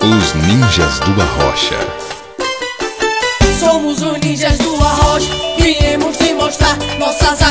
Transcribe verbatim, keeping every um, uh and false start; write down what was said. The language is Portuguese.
Os Ninjas do Arrocha. Somos os ninjas do Arrocha, viemos te mostrar nossas